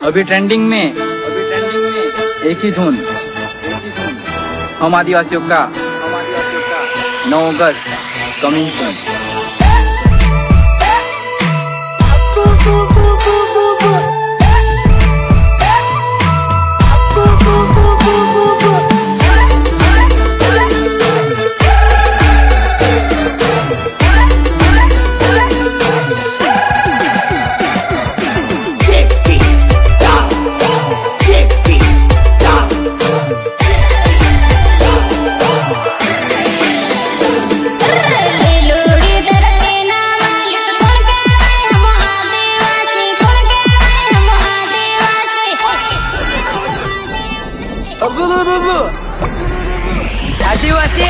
अभी ट्रेंडिंग में एक ही धुन हम आदिवासियों का 9 अगस्त कमिंग सून। आदिवासी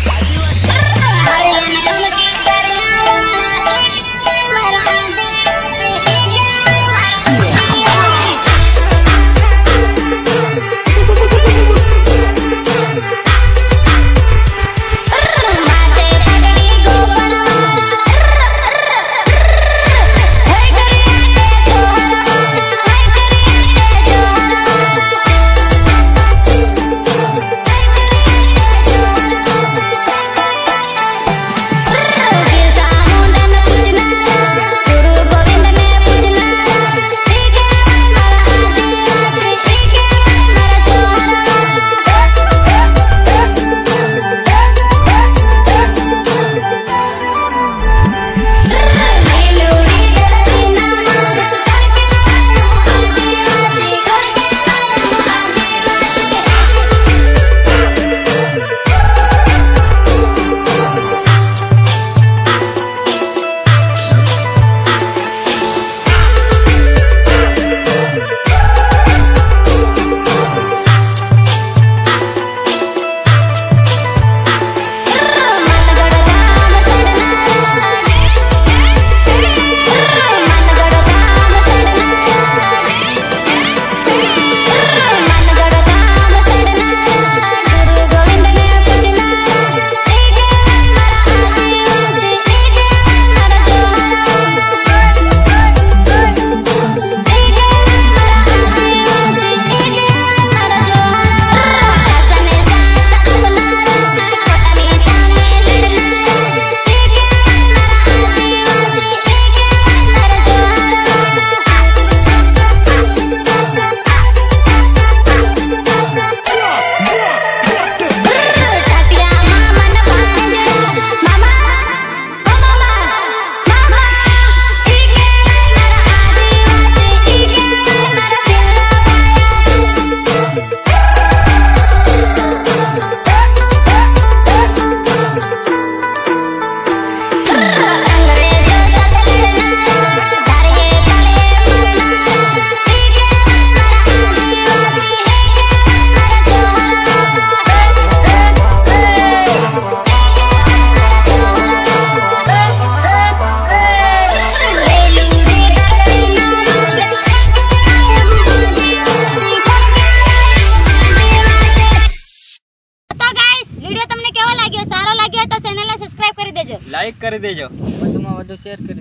लाइक कर देजो, शेयर कर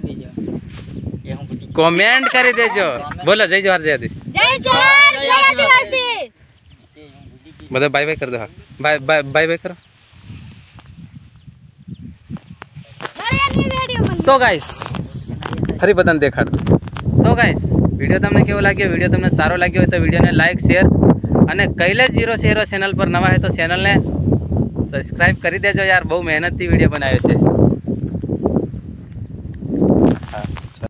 दीजिए, कमेंट कर देजो। बोलो जय जोहार जय आदिवासी। जय जोहार जय आदिवासी। मतलब बाय बाय कर दो। बाय बाय बाय बाय करो। तो गाइस फरी बटन देखा तो गाइस वीडियो तमने केवो लाग्यो, वीडियो तमने सारो लाग्यो हो तो वीडियो ने लाइक शेयर અને કૈલાશ 00 ચેનલ પર નવા હે તો ચેનલ ને સબસ્ક્રાઇબ કરી દેજો યાર, બહુ મહેનતથી વિડીયો બનાવ્યો છે।